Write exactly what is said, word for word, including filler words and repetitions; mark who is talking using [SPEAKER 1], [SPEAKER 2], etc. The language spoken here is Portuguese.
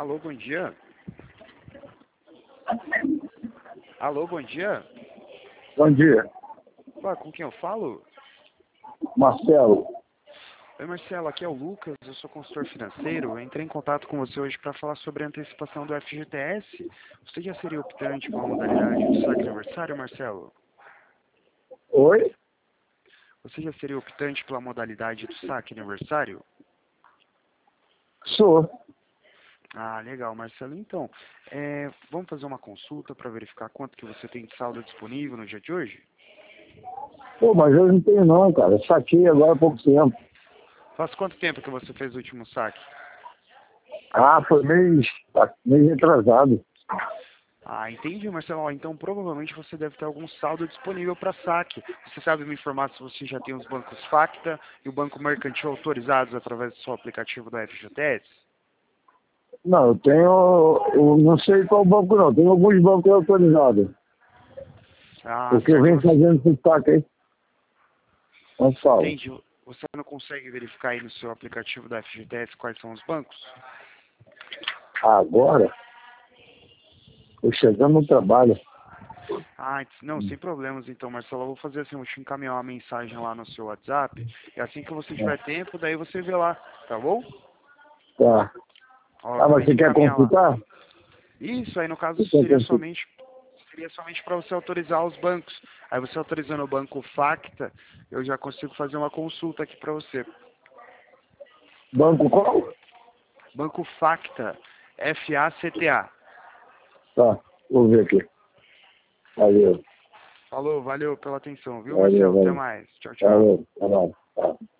[SPEAKER 1] Alô, bom dia. Alô, bom dia.
[SPEAKER 2] Bom dia,
[SPEAKER 1] Ué, com quem eu falo?
[SPEAKER 2] Marcelo.
[SPEAKER 1] Oi, Marcelo, aqui é o Lucas, eu sou consultor financeiro. Eu entrei em contato com você hoje para falar sobre a antecipação do F G T S. Você já seria optante pela modalidade do saque aniversário, Marcelo?
[SPEAKER 2] Oi?
[SPEAKER 1] Você já seria optante pela modalidade do saque aniversário?
[SPEAKER 2] Sou.
[SPEAKER 1] Ah, legal, Marcelo. Então, é, vamos fazer uma consulta para verificar quanto que você tem de saldo disponível no dia de hoje?
[SPEAKER 2] Pô, mas eu não tenho não, cara. Saquei agora há pouco tempo.
[SPEAKER 1] Faz quanto tempo que você fez o último saque?
[SPEAKER 2] Ah, foi mês, mês retrasado.
[SPEAKER 1] Ah, entendi, Marcelo. Ó, então, provavelmente você deve ter algum saldo disponível para saque. Você sabe me informar se você já tem os bancos Facta e o Banco Mercantil autorizados através do seu aplicativo da F G T S?
[SPEAKER 2] Não, eu tenho, eu não sei qual banco não, tem alguns bancos autorizados.
[SPEAKER 1] Ah,
[SPEAKER 2] Porque eu
[SPEAKER 1] certo.
[SPEAKER 2] venho
[SPEAKER 1] Você...
[SPEAKER 2] fazendo esse saque aí. Não falo.
[SPEAKER 1] Entendi. Você não consegue verificar aí no seu aplicativo da F G T S quais são os bancos?
[SPEAKER 2] Agora, eu chegando no trabalho.
[SPEAKER 1] Ah, não, sem problemas então, Marcelo. Eu vou fazer assim, eu vou te encaminhar uma mensagem lá no seu WhatsApp. E assim que você tiver tempo, daí você vê lá, tá bom?
[SPEAKER 2] Tá.
[SPEAKER 1] Ó, eu
[SPEAKER 2] Ah, mas
[SPEAKER 1] acabei de
[SPEAKER 2] você quer
[SPEAKER 1] encaminhar lá.
[SPEAKER 2] consultar?
[SPEAKER 1] Isso, aí no caso
[SPEAKER 2] Você quer
[SPEAKER 1] seria
[SPEAKER 2] consultar?
[SPEAKER 1] somente seria somente para você autorizar os bancos. Aí você autorizando o banco Facta, eu já consigo fazer uma consulta aqui para você.
[SPEAKER 2] Banco qual?
[SPEAKER 1] Banco Facta, F A C T A.
[SPEAKER 2] Tá, vou ver aqui. Valeu,
[SPEAKER 1] Falou, valeu pela atenção, viu,
[SPEAKER 2] valeu,
[SPEAKER 1] Marcelo? Até
[SPEAKER 2] valeu.
[SPEAKER 1] mais. Tchau, tchau.
[SPEAKER 2] Valeu, tá bom. Tá.